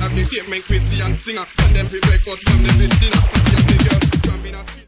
have the same men Christian singer. And them free breakfast from them with dinner.